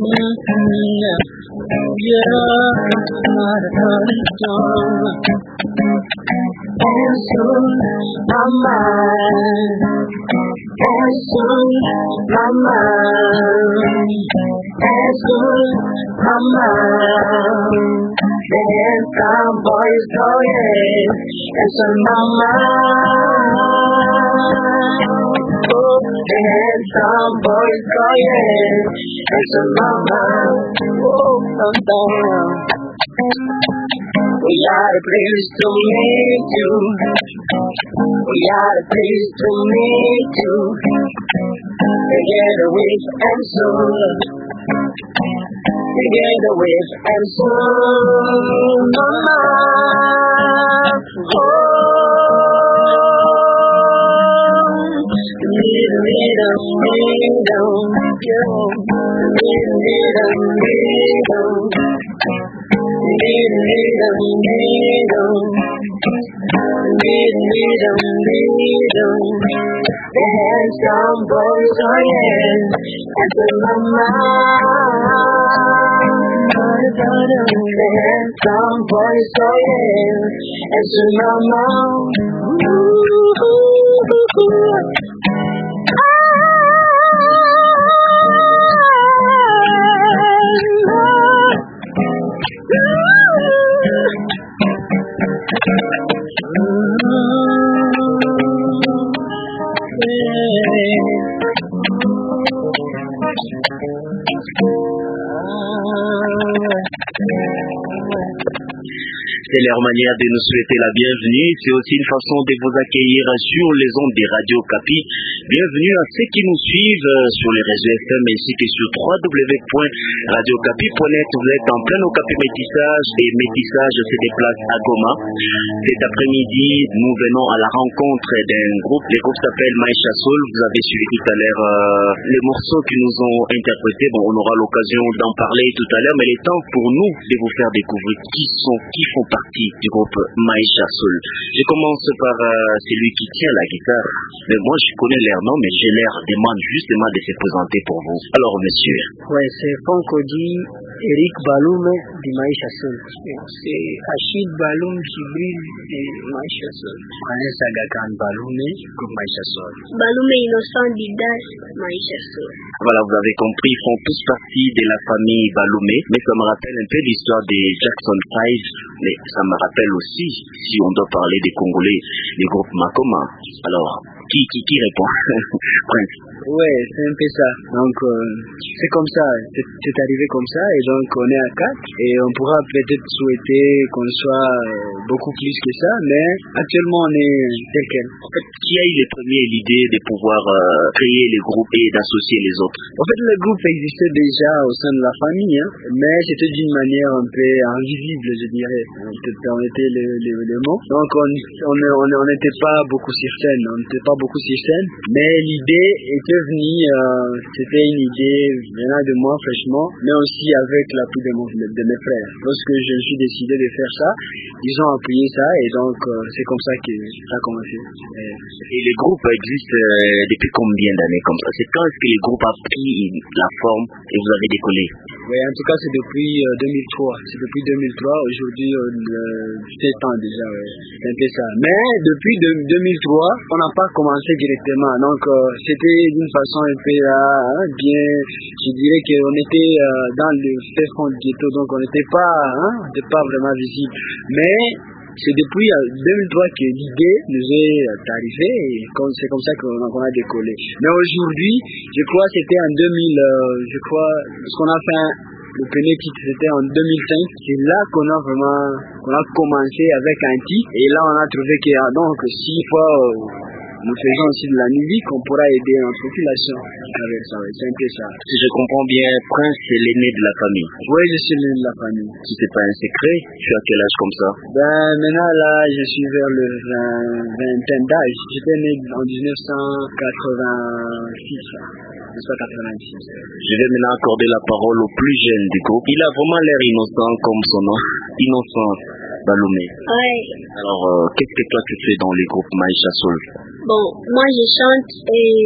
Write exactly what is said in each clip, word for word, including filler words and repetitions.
Some boys going, and some mama. Oh, and some boys going, and some mama. Oh, some down. We are the place to meet you. We are the place to meet you. Together with and soul. Together with and soul, mama. Oh, little, little, little, little, little, little, little, little, little, the handsome boys are in, and the mama. Some boys are in, and so mama. Ooh, ooh, ooh. C'est leur manière de nous souhaiter la bienvenue. C'est aussi une façon de vous accueillir sur les ondes des Radio Kapi. Bienvenue à ceux qui nous suivent sur les réseaux F M ainsi que sur w w w point radio kapi point net. Vous êtes en plein Okapi métissage et métissage se déplace à Goma. Cet après-midi, nous venons à la rencontre d'un groupe. Le groupe s'appelle Maïcha Soul. Vous avez suivi tout à l'heure euh, les morceaux qui nous ont interprétés. Bon, on aura l'occasion d'en parler tout à l'heure, mais il est temps pour nous de vous faire découvrir qui sont, qui font partie du groupe Maïcha Soul. Je commence par euh, celui qui tient la guitare. Mais moi, je connais leur nom, mais je leur demande justement de se présenter pour vous. Alors, monsieur. Ouais, c'est Fonkodi Eric Baloum de Maïcha Soul. C'est Achille Baloum Jibril de Maïcha Soul. Vanessa Gagan Baloum de Maïcha Soul. Baloum Innocent Didas Maïcha Soul. Voilà, vous avez compris, ils font tous partie de la famille Baloumé, mais ça me rappelle un peu l'histoire des Jackson five, mais ça me rappelle aussi, si on doit parler des Congolais, du groupe Makoma. Alors, qui, qui, qui répond? Prince. Ouais, c'est un peu ça. Donc, euh, c'est comme ça, c'est, c'est arrivé comme ça, et donc on est à quatre, et on pourra peut-être souhaiter qu'on soit euh, beaucoup plus que ça, mais actuellement on est tel quel. En fait, qui a eu les premiers l'idée de pouvoir euh, créer les groupes et d'associer les autres? En fait, le groupe existait déjà au sein de la famille, hein, mais c'était d'une manière un peu invisible, je dirais. On était les, les, les mots. Donc, on on n'était pas beaucoup sur scène, on n'était pas beaucoup sur scène, mais l'idée était venue, euh, c'était une idée venant de moi fraîchement, mais aussi avec l'appui de, mon, de mes frères. Lorsque je suis décidé de faire ça, ils ont appuyé ça, et donc euh, c'est comme ça que ça a commencé. Et, et les groupes existent euh, depuis combien d'années comme ça? C'est quand est-ce que les groupes ont pris la forme et vous avez décollé? Oui, en tout cas, c'est depuis euh, deux mille trois. C'est depuis deux mille trois. Aujourd'hui, euh, sept ans déjà. Ouais. C'est un peu ça. Mais depuis de, deux mille trois, on n'a pas commencé directement. Donc, euh, c'était d'une façon un peu hein, bien. Je dirais qu'on était euh, dans le fait fond du ghetto, donc on n'était pas, hein, on n'était pas vraiment visible. Mais c'est depuis deux mille trois que l'idée nous est arrivée et c'est comme ça qu'on a décollé. Mais aujourd'hui, je crois que c'était en deux mille, euh, je crois, ce qu'on a fait, le premier titre c'était en deux mille cinq, c'est là qu'on a vraiment, qu'on a commencé avec un titre et là on a trouvé que donc six fois euh, nous faisons aussi de la musique, on pourra aider notre population avec ça, c'est un peu ça. Si je comprends bien, Prince c'est l'aîné de la famille. Oui, je suis l'aîné de la famille. Si c'est pas un secret, tu as quel âge comme ça? Ben maintenant là, je suis vers le vingtaine d'âge. J'étais né en dix-neuf cent quatre-vingt-six. dix-neuf cent quatre-vingt-six. Je vais maintenant accorder la parole au plus jeune du groupe. Il a vraiment l'air innocent comme son nom. Innocent. Baloumé. Ouais. Alors, euh, qu'est-ce que toi tu fais dans les groupes Maïcha Soul? Bon, moi je chante et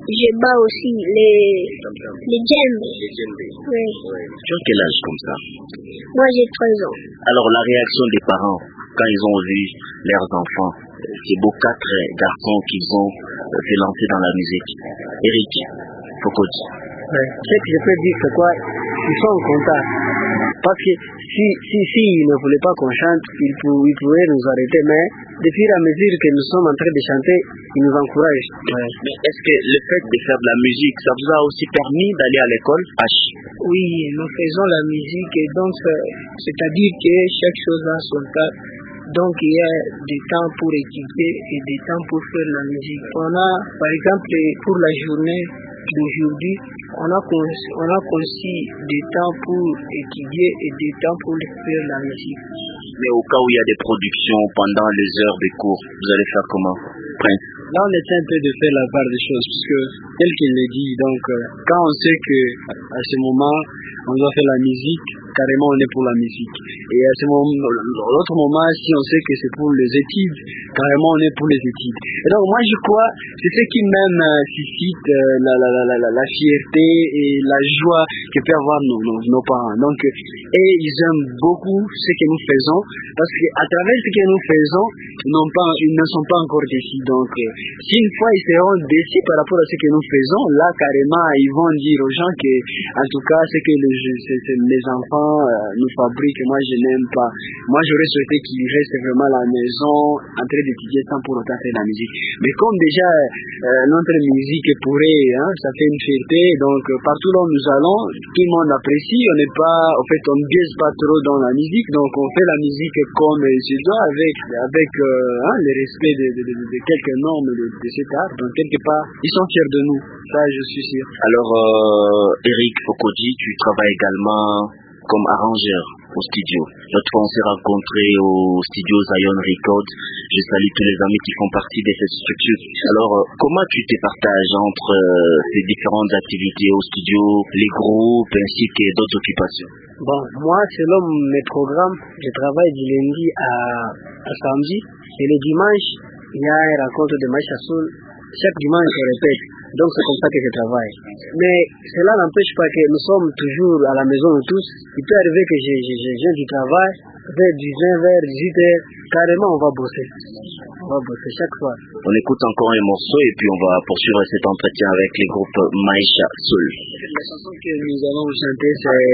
Je bats aussi les, les djembés. Les djembés. Oui. Tu as quel âge comme ça? Moi, j'ai treize ans. Alors, la réaction des parents, quand ils ont vu leurs enfants, ces beaux quatre garçons qu'ils ont fait lancer dans la musique. Eric, Fokodi. Ouais. Ce que je peux dire, c'est quoi? Ils sont contents. Parce que si, si, si ils ne voulaient pas qu'on chante, ils, pour, ils pourraient nous arrêter. Mais depuis à mesure que nous sommes en train de chanter, ils nous encouragent. Ouais. Mais est-ce que le fait de faire de la musique, ça vous a aussi permis d'aller à l'école? H. Oui, nous faisons la musique et donc c'est-à-dire que chaque chose a son temps. Donc il y a des temps pour étudier et des temps pour faire la musique. On a par exemple pour la journée d'aujourd'hui, on a conçu, on a conçu des temps pour étudier et des temps pour faire la musique. Mais au cas où il y a des productions pendant les heures de cours, vous allez faire comment, Prince? Là, on essaie un peu de faire la part des choses, puisque, tel qu'il le dit, donc, euh, quand on sait que à ce moment, on doit faire la musique, carrément, on est pour la musique. Et à ce moment, l'autre moment, si on sait que c'est pour les études, carrément, on est pour les études. Et donc, moi, je crois, c'est ce qui même euh, suscite euh, la, la, la, la, la fierté et la joie que peuvent avoir nos, nos, nos parents. Donc, et ils aiment beaucoup ce que nous faisons, parce qu'à travers ce que nous faisons, ils, n'ont pas, ils ne sont pas encore déçus. Donc, si une fois ils seront déçus par rapport à ce que nous faisons, là carrément ils vont dire aux gens que, en tout cas, ce que les, les enfants euh, nous fabriquent, moi je n'aime pas. Moi j'aurais souhaité qu'ils restent vraiment à la maison en train d'étudier sans pour autant faire la musique. Mais comme déjà euh, notre musique pourrait, hein, ça fait une fierté, donc euh, partout là où nous allons, tout le monde apprécie. On n'est pas, en fait, on ne biaise pas trop dans la musique, donc on fait la musique comme il se doit, avec avec euh, hein, le respect de, de, de, de quelques normes de, de cet art, donc quelque part, ils sont fiers de nous, ça je suis sûr. Alors, euh, Eric Fokodi, tu travailles également comme arrangeur au studio. L'autre fois, on s'est rencontrés au studio Zion Records. Je salue tous les amis qui font partie de cette structure. Alors, euh, comment tu te partages entre euh, ces différentes activités au studio, les groupes, ainsi que d'autres occupations? Bon, moi, selon mes programmes, je travaille du lundi à, à samedi, et le dimanche, il y a une rencontre de Maïcha Soul. Chaque dimanche, je répète. Donc, c'est comme ça que je travaille. Mais cela n'empêche pas que nous sommes toujours à la maison tous. Il peut arriver que je, je, je viens du travail, vers dix-neuf heures, dix-huit heures, carrément, on va bosser. On va bosser chaque fois. On écoute encore un morceau et puis on va poursuivre cet entretien avec les groupes Maïcha Soul. La chanson que nous allons chanter, c'est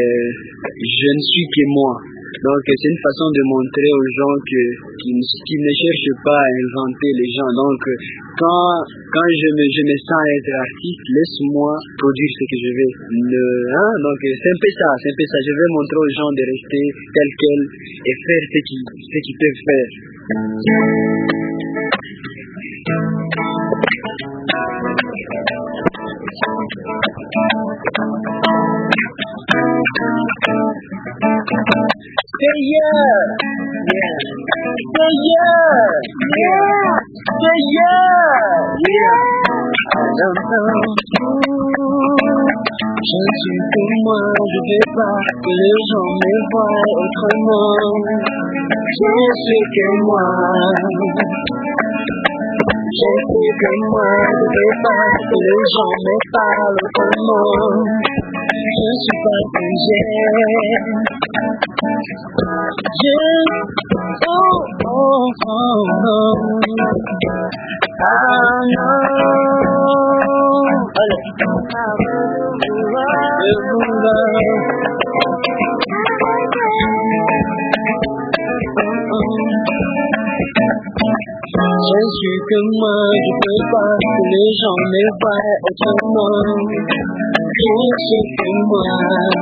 Je ne suis que moi. Donc c'est une façon de montrer aux gens que, qui, qui ne cherchent pas à inventer les gens. Donc quand, quand je, me, je me sens être artiste, laisse-moi produire ce que je veux. Le, hein? Donc c'est un peu ça, c'est un peu ça. Je vais montrer aux gens de rester tels quels et faire ce qu'ils, ce qu'ils peuvent faire. Say yeah, yeah, say yeah, yeah, say yeah, yeah. Je suis comme moi, je veux pas que les gens me voient autrement. Je suis comme moi. Je suis comme moi, je veux pas que les gens me parlent autrement. Je suis pas figé. Je, oh, oh, oh, oh. Ah non. Allez. Je voulais. Je suis comme moi, je peux pas que les gens me voient autrement. Je suis comme moi.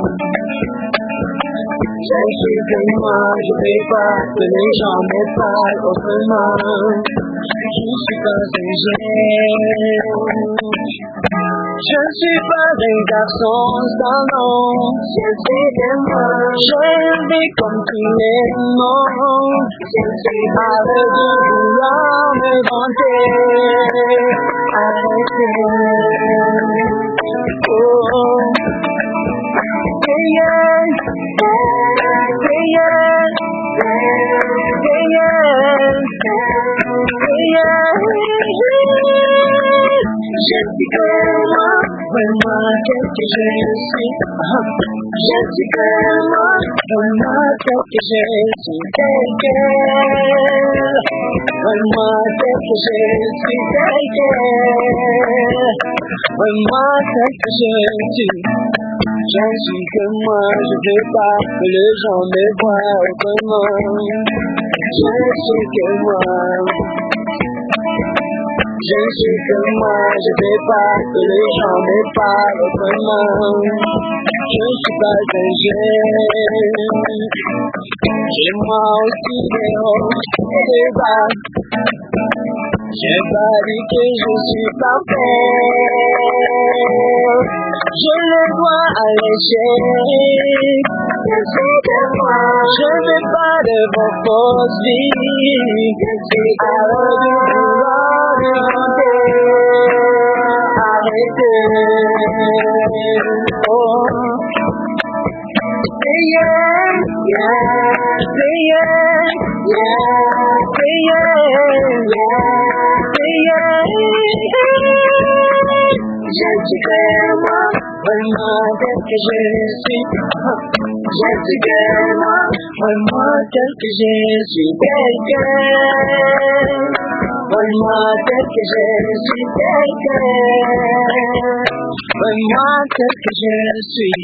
Je suis comme moi, je peux pas que les gens me parlent autrement. Je suis pas un génie. Je suis pas un garçon sans nom. Je suis comme moi. Je vis comme tous les mondes. Je suis avec de vouloir me vanter. Arrêtez. Oh. Say yes. Say yes. Say yes. Say yes. Je suis comme moi, vois-moi tel que je suis. Je suis comme moi, vois-moi tel que je suis, tel quel. Vois-moi tel que je suis, tel quel. Vois-moi tel que je suis. Je suis comme moi, je veux pas que les gens me voient autrement. Je suis comme moi. Je suis comme moi, je veux pas que les gens me parlent autrement. Je suis pas un jeune. J'ai moi aussi des hauts et des bas. J'ai pas dit que je suis parfait. Je le vois à l'échec. Je suis comme moi. Je veux pas de vos fausses vies. Je suis alors du vouloir demander. Arrêtez. Oh. Say yeah, yeah, say yeah, yeah, say yeah, yeah, say yeah. Je suis comme moi, vois-moi tel que je suis. Je suis comme moi, vois-moi tel que je suis, tel quel. Vois-moi tel que je suis, tel quel. Vois-moi tel que je suis.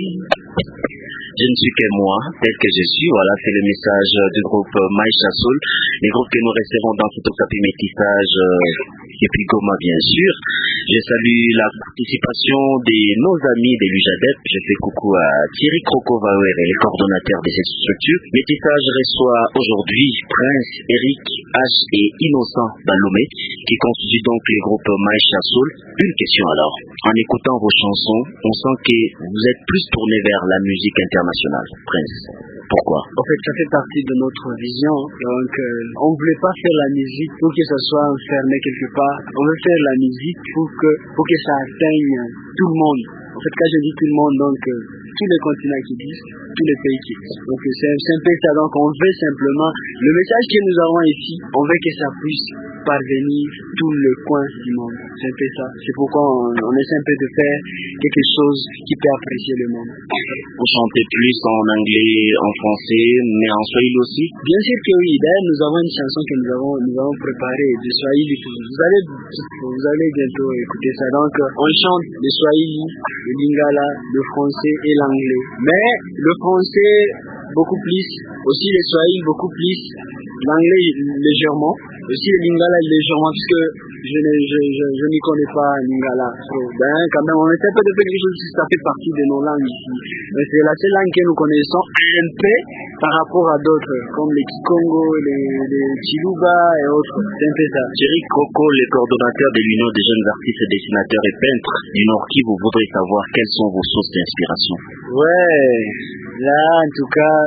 Je ne suis que moi, tel que je suis. Voilà, c'est le message du groupe Maïcha Soul, les groupes que nous recevons dans cet Okapi métissage euh, et puis Goma bien sûr. Je salue la participation de nos amis de l'U J A D E P. Je fais coucou à Thierry Crocovauer et les coordonnateurs de cette structure. Métissage reçoit aujourd'hui Prince, Eric, H et Innocent Balomé, qui constituent donc les groupes Maïcha Soul. Une question alors. En écoutant vos chansons, on sent que vous êtes plus tourné vers la musique internationale. Prince, pourquoi? En fait, ça fait partie de notre vision. Donc, euh, on ne voulait pas faire la musique pour que ça soit enfermé quelque part. On veut faire la musique pour que, pour que ça atteigne tout le monde. En fait, quand je dis tout le monde, donc euh, tous les continents qui existent, tous les pays qui existent. Donc c'est un peu ça. Donc on veut simplement, le message que nous avons ici, on veut que ça puisse parvenir tout le coin du monde. C'est un peu ça. C'est pourquoi on, on essaie un peu de faire quelque chose qui peut apprécier le monde. Vous chantez plus en anglais, en français, mais en swahili aussi? Bien sûr que oui. D'ailleurs, nous avons une chanson que nous avons, nous avons préparée de swahili. Vous allez, vous allez bientôt écouter ça. Donc on chante le swahili, le lingala, le français et l'anglais. Mais le français beaucoup plus, aussi le swahili beaucoup plus, l'anglais légèrement, aussi le lingala légèrement, puisque je ne je, je, je n'y connais pas lingala. So, ben, quand même, on essaie un peu de faire quelque chose qui ça fait partie de nos langues ici. Mais c'est la seule langue que nous connaissons un peu par rapport à d'autres, comme les Kikongo, les, les Chiluba et autres. C'est un peu ça. Thierry Croco, le coordonnateur de l'Union des jeunes artistes, dessinateurs et peintres du Nord Kivu, vous voudrez savoir quelles sont vos sources d'inspiration? Ouais, là, en tout cas,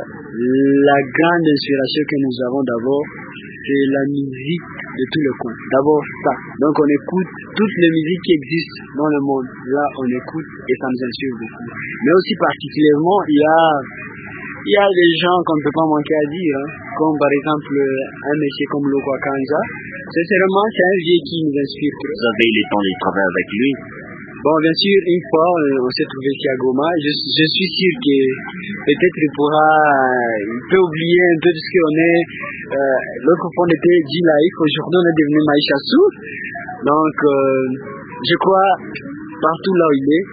la grande inspiration que nous avons d'abord, c'est la musique de tous les coins. D'abord ça. Donc on écoute toutes les musiques qui existent dans le monde. Là, on écoute et ça nous inspire beaucoup. Mais aussi particulièrement, il y a, il y a des gens qu'on ne peut pas manquer à dire, hein, comme par exemple un monsieur comme Lokwa Kanza. Sincèrement, c'est un vieux qui nous inspire. Vous avez eu le temps de travailler avec lui? Bon, bien sûr, une fois, on s'est trouvé ici à Goma. Je, je suis sûr que peut-être il pourra, il peut oublier un peu de ce qu'on est. Euh, L'autre fois, on était G-Life. Aujourd'hui, on est devenu Maïcha Soul. Donc, euh, je crois, partout là où il est,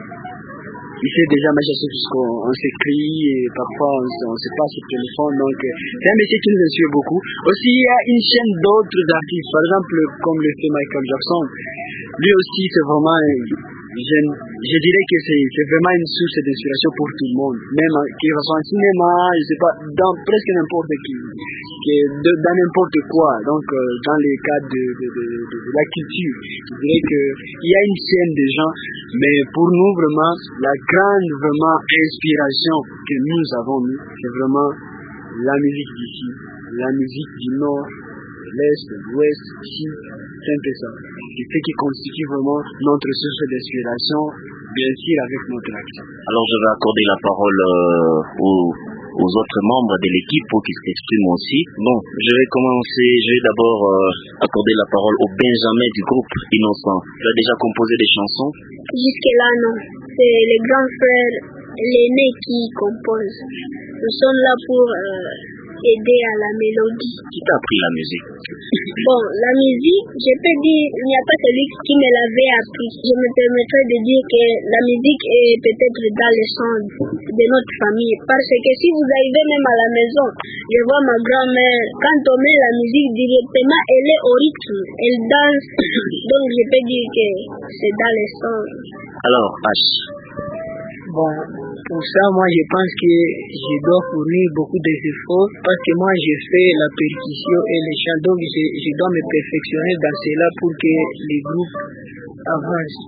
il sait déjà Maïcha Soul puisqu'on s'écrit et parfois on, on se passe sur le téléphone. Donc, c'est un métier qui nous inspire beaucoup. Aussi, il y a une chaîne d'autres artistes. Par exemple, comme le fait Michael Jackson. Lui aussi, c'est vraiment... Je, je dirais que c'est vraiment une source d'inspiration pour tout le monde, même qu'il soit en cinéma, je sais pas, dans presque n'importe qui, que de, dans n'importe quoi, donc euh, dans les cadres de, de, de, de, de la culture. Je dirais qu'il y a une scène de gens, mais pour nous vraiment, la grande vraiment inspiration que nous avons, nous, c'est vraiment la musique d'ici, la musique du Nord, de l'Est, de l'Ouest, ici, c'est un peu ça. C'est ce qui constitue vraiment notre source d'inspiration, bien sûr avec notre action. Alors je vais accorder la parole euh, aux aux autres membres de l'équipe pour qu'ils s'expriment aussi. Bon, je vais commencer, je vais d'abord euh, accorder la parole au Benjamin du groupe Innocent. Tu as déjà composé des chansons? Jusque-là, non. C'est les grands frères, l'aîné qui compose. Nous sommes là pour euh, aider à la mélodie. Qui t'a appris la musique? Bon, la musique, je peux dire, il n'y a pas celui qui me l'avait appris. Je me permettrais de dire que la musique est peut-être dans le sang de notre famille. Parce que si vous arrivez même à la maison, je vois ma grand-mère, quand on met la musique directement, elle est au rythme, elle danse. Donc je peux dire que c'est dans le sang. Alors, H. Bon, pour ça, moi, je pense que je dois fournir beaucoup d'efforts parce que moi, je fais la percussion et les chants. Donc, je, je dois me perfectionner dans cela pour que les groupes avancent.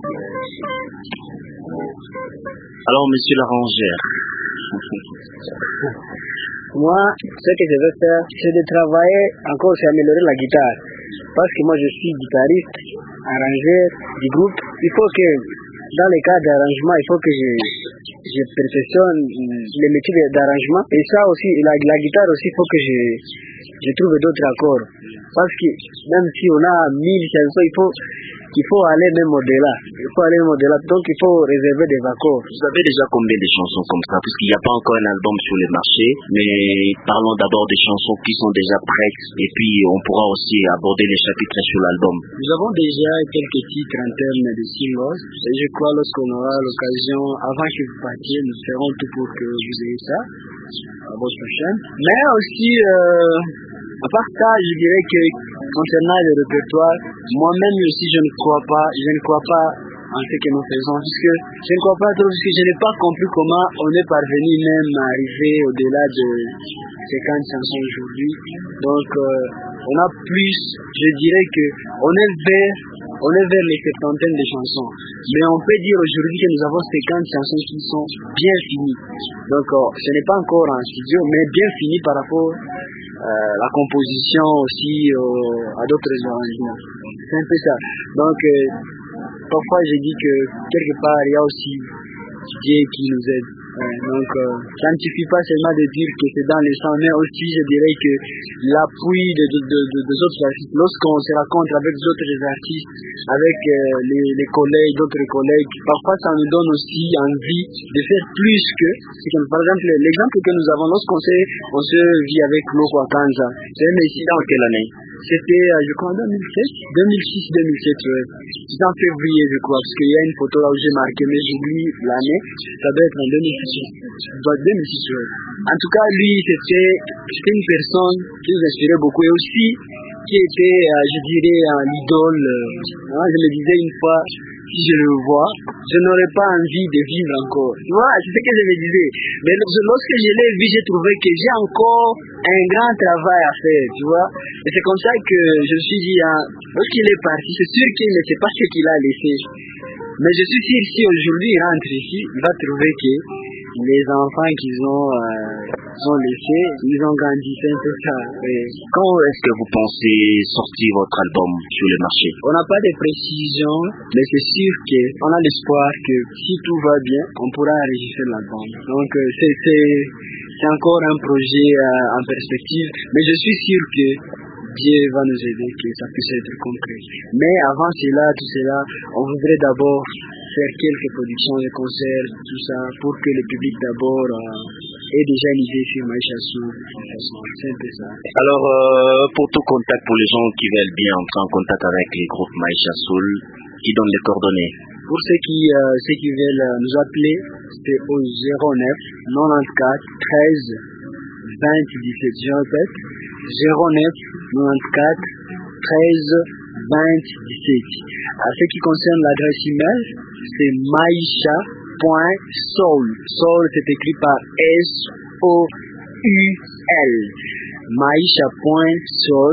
Alors, monsieur l'arrangeur. Moi, ce que je veux faire, c'est de travailler encore sur améliorer la guitare. Parce que moi, je suis guitariste, arrangeur du groupe. Il faut que, dans le cas d'arrangement, il faut que je, je perfectionne les métiers d'arrangement. Et ça aussi, la, la guitare aussi, il faut que je, je trouve d'autres accords. Parce que même si on a mille chansons, il faut, il faut aller même au-delà. Il faut aller même au-delà. Donc il faut réserver des accords. Vous avez déjà combien de chansons comme ça? Puisqu'il n'y a pas encore un album sur le marché. Mais parlons d'abord des chansons qui sont déjà prêtes. Et puis on pourra aussi aborder les chapitres sur l'album. Nous avons déjà quelques titres en termes de singles. Et je crois lorsqu'on aura l'occasion, avant que vous partiez, nous ferons tout pour que vous ayez ça à votre chaîne. Mais aussi, euh, à part ça, je dirais que concernant le répertoire, moi-même aussi je ne crois pas, je ne crois pas en ce que nous faisons, puisque je ne crois pas trop, puisque je n'ai pas compris comment on est parvenu même à arriver au-delà de cinquante chansons aujourd'hui. Donc euh, on a plus, je dirais que on est vers, on est vers les septantaines de chansons. Mais on peut dire aujourd'hui que nous avons cinquante chansons qui sont bien finies. Donc euh, ce n'est pas encore en studio, mais bien finies par rapport Euh, la composition aussi euh, à d'autres arrangements. C'est un peu ça. Donc, euh, parfois, je dis que quelque part, il y a aussi Dieu qui nous aide. Euh, donc, euh, ça ne suffit pas seulement de dire que c'est dans le sang, mais aussi, je dirais que l'appui de, de, de, de, des autres artistes, lorsqu'on se rencontre avec d'autres artistes, avec euh, les, les collègues, d'autres collègues, parfois, ça nous donne aussi envie de faire plus que, que par exemple, l'exemple que nous avons, lorsqu'on se, on se vit avec Loko Akanza, c'est un incident en quelle année? C'était, euh, je crois, en deux mille sept, deux mille six, deux mille sept, ouais. C'était en février, je crois, parce qu'il y a une photo là où j'ai marqué, mais j'oublie l'année, ça doit être en deux mille six, deux mille six, ouais. En tout cas, lui, c'était, c'était une personne qui nous inspirait beaucoup, et aussi, qui était, euh, je dirais, euh, l'idole, euh, hein, je me disais une fois, si je le vois, je n'aurais pas envie de vivre encore. Tu vois, c'est ce que je me disais. Mais lorsque je l'ai vu, j'ai trouvé que j'ai encore un grand travail à faire, tu vois. Et c'est comme ça que je me suis dit, hein, lorsqu'il est parti, c'est sûr qu'il ne sait pas ce qu'il a laissé. Mais je suis sûr, si aujourd'hui il rentre ici, il va trouver que les enfants qu'ils ont, euh, ont laissés, ils ont grandi, c'est un peu ça. Et quand est-ce que vous pensez sortir votre album sur le marché? On n'a pas de précision, mais c'est sûr qu'on a l'espoir que si tout va bien, on pourra enregistrer l'album. Donc euh, c'est, c'est, c'est encore un projet euh, en perspective, mais je suis sûr que Dieu va nous aider, que ça puisse être concret. Mais avant cela, tout cela, on voudrait d'abord faire quelques productions de concerts, tout ça, pour que le public d'abord euh, ait déjà une idée sur Maïcha Soul. C'est un peu ça. Alors, euh, pour tout contact, pour les gens qui veulent bien entrer en contact avec les groupes Maïcha Soul, qui donnent les coordonnées? Pour ceux qui, euh, ceux qui veulent euh, nous appeler, c'est au zéro neuf quatre-vingt-quatorze treize vingt dix-sept. Je répète, zéro neuf quatre-vingt-quatorze treize vingt dix-sept. À ce qui concerne l'adresse email, c'est maïcha point soul. Soul, c'est écrit par S O U L. maïcha point soul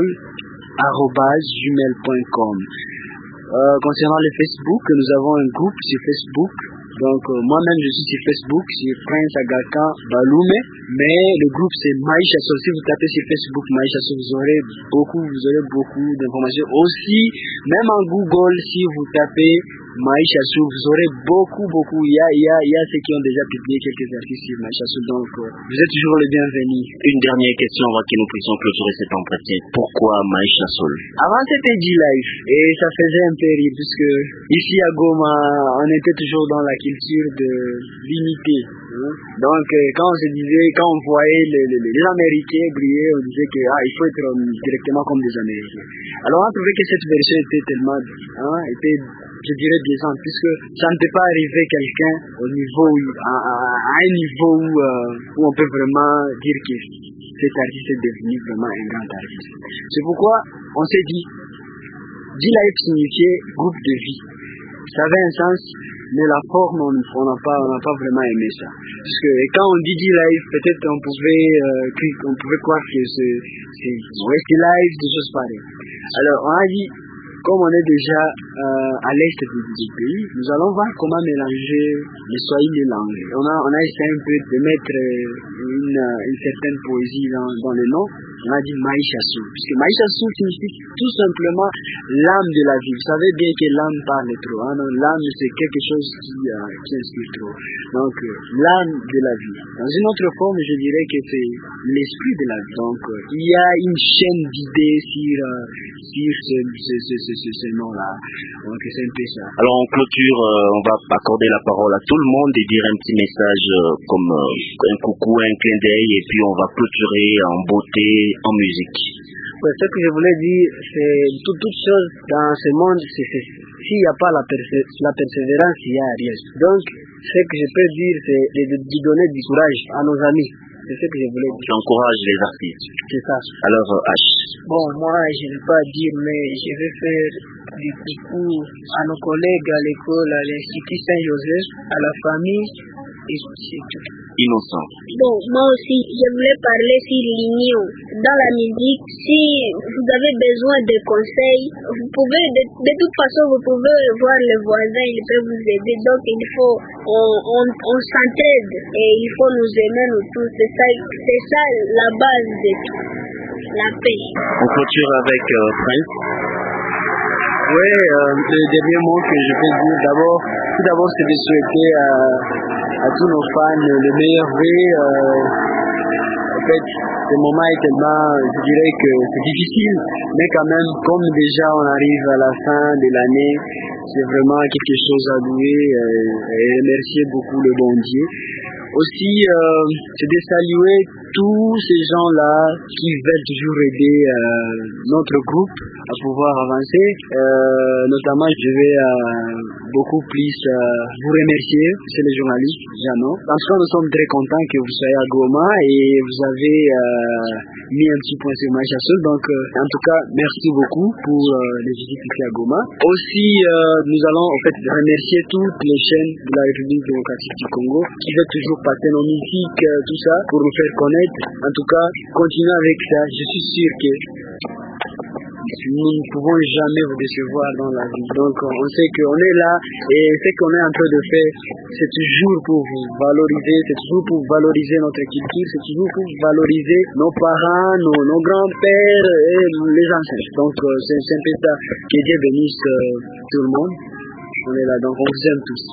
arobase gmail point com. Euh, concernant le Facebook, nous avons un groupe sur Facebook. Donc euh, moi-même je suis sur Facebook, c'est Prince Agaka Balume, mais le groupe c'est Maïcha Soul. Si vous tapez sur Facebook Maïcha Soul, vous aurez beaucoup, vous aurez beaucoup d'informations. Aussi, même en Google, si vous tapez Maïcha Soul, vous aurez beaucoup, beaucoup. Il y a, il y a, il y a ceux qui ont déjà publié quelques artistes sur Maïcha Soul, donc euh, vous êtes toujours les bienvenus. Une dernière question avant que nous puissions clôturer cet entretien. Pourquoi Maïcha Soul? Avant c'était G-Life et ça faisait un peu rire puisque ici à Goma, on était toujours dans la culture de l'unité. Hein? Donc euh, quand on se disait, quand on voyait les, les, les Américains briller, on disait que ah, il faut être um, directement comme des Américains. Alors on a trouvé que cette version était tellement, hein, était, je dirais, décente, puisque ça ne peut pas arriver quelqu'un au niveau, à, à, à un niveau où, euh, où on peut vraiment dire que cet artiste est devenu vraiment un grand artiste. C'est pourquoi on s'est dit, G-Life signifiait groupe de vie. Ça avait un sens, mais la forme, on n'a pas, on n'a pas vraiment aimé ça. Parce que quand on dit G-Life, peut-être on pouvait, euh, on pouvait croire que c'est, c'est West Life, des choses pareilles. Alors on a dit, comme on est déjà euh, à l'est du, du pays, nous allons voir comment mélanger les Swahili et les langues. On a, on a essayé un peu de mettre une, une certaine poésie dans, dans le nom. On a dit Maïcha Soul, puisque Maïcha Soul signifie tout simplement l'âme de la vie. Vous savez bien que l'âme parle trop. Hein? L'âme, c'est quelque chose qui, euh, qui inspire trop. Donc, euh, l'âme de la vie. Dans une autre forme, je dirais que c'est l'esprit de la vie. Donc, euh, il y a une chaîne d'idées sur, euh, sur ce, ce, ce, ce, ce, ce nom-là. Donc, c'est un peu ça. Alors, en clôture, euh, on va accorder la parole à tout le monde et dire un petit message euh, comme euh, un coucou, un clin d'œil, et puis on va clôturer en beauté, en musique. Ouais, ce que je voulais dire, c'est toute, toute chose dans ce monde, c'est, c'est, s'il n'y a pas la, persé, la persévérance, il n'y a rien. Donc, ce que je peux dire, c'est de, de, de donner du courage à nos amis. C'est ce que je voulais dire. Tu encourages les artistes. C'est ça. Alors, euh, H. Bon, moi, je ne vais pas dire, mais je vais faire du coucou à nos collègues à l'école, à l'Institut Saint-Joseph, à la famille, et c'est tout. Innocent. Bon, moi aussi, je voulais parler sur l'union. Dans la musique, si vous avez besoin de conseils, vous pouvez, de, de toute façon, vous pouvez voir le voisin, il peut vous aider. Donc, il faut, on, on, on s'entraide et il faut nous aimer nous tous. C'est ça, c'est ça la base de tout. La paix. On clôture avec euh, Prince. Oui, euh, le dernier mot que je peux dire, d'abord, tout d'abord, c'est de souhaiter à, à tous nos fans le meilleur vœu. Euh, en fait, ce moment est tellement, je dirais que c'est difficile, mais quand même, comme déjà on arrive à la fin de l'année, c'est vraiment quelque chose à louer euh, et remercier beaucoup le bon Dieu. Aussi, euh, c'est de saluer tous ces gens-là qui veulent toujours aider euh, notre groupe à pouvoir avancer. Euh, notamment, je vais euh, beaucoup plus euh, vous remercier, c'est les journalistes, Jeannot. En tout cas, nous sommes très contents que vous soyez à Goma et vous avez euh, mis un petit point sur Maïcha Soul. Donc, euh, en tout cas, merci beaucoup pour euh, les visites ici à Goma. Aussi, euh, nous allons en fait remercier toutes les chaînes de la République démocratique du Congo qui veulent toujours passer nos musiques, euh, tout ça, pour nous faire connaître. En tout cas, continuez avec ça. Je suis sûr que nous ne pouvons jamais vous décevoir dans la vie. Donc, on sait qu'on est là et ce qu'on est en train de faire, c'est toujours pour vous valoriser, c'est toujours pour valoriser notre culture, c'est toujours pour valoriser nos parents, nos, nos grands-pères et les ancêtres. Donc, c'est, c'est un peu ça. Que Dieu bénisse euh, tout le monde. On est là, donc on vous aime tous.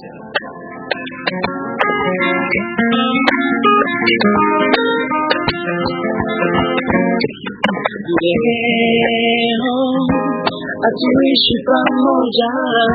Leo hatuishi pamoja,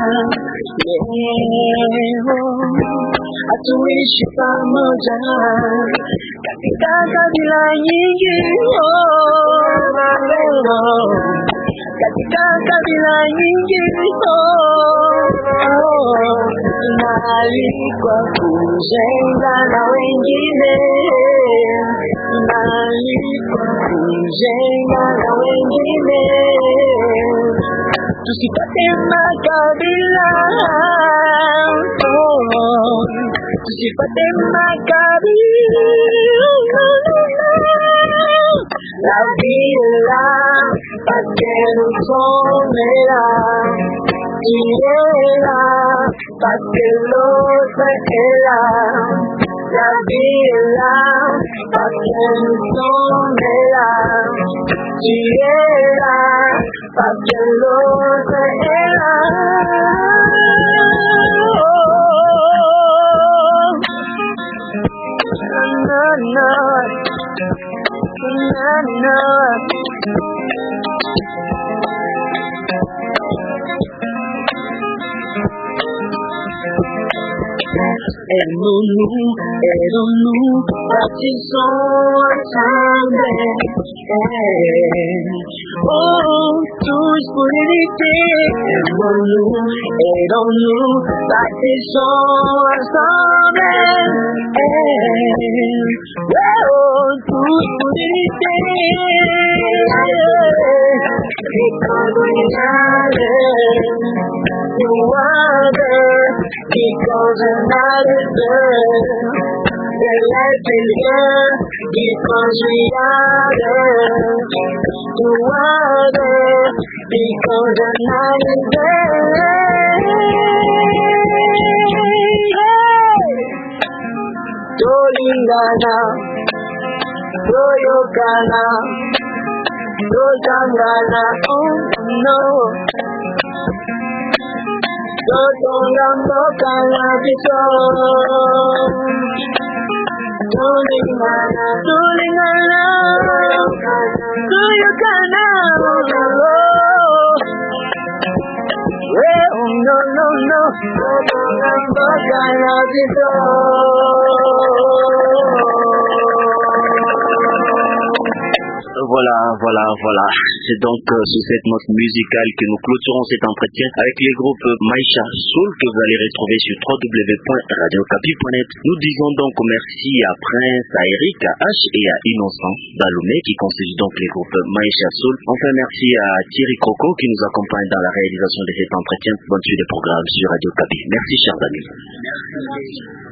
leo hatuishi pamoja katika kabila nyingi, oh, leo katika kabila nyingi, oh, oh, tunaalikwa kujenga na wengine, tunaalikwa kujenga na wengine, tusipate makabila, oh, tusipate makabila. La vie est là, parce qu'elle nous est là. Il est là, parce que l'autre est là. la vie est là, parce que nous sommes là. Tu es là, parce que l'autre est là. Na na na na. Aimons-nous, aidons-nous, bâtissons ensemble. Oh, tous pour l'unité. Aimons-nous, aidons-nous, bâtissons ensemble. Oh, tous pour l'unité. Because we have no other, because another bird. The life is here, because we are there. No other, because another bird. Tolingana, Toyokana, Totangana, oh no. Totongambokana biso. Tolingana, Tolingana, Toyokana, oh no no no. Totongambokana biso. Voilà, voilà, voilà. C'est donc euh, sur cette note musicale que nous clôturons cet entretien avec les groupes Maïcha Soul que vous allez retrouver sur w w w point radio capi point net. Nous disons donc merci à Prince, à Eric, à H et à Innocent Dalomé qui constituent donc les groupes Maïcha Soul. Enfin, merci à Thierry Croco qui nous accompagne dans la réalisation de cet entretien. Bonne suite des programmes sur Radio Capi. Merci, chers amis. Merci.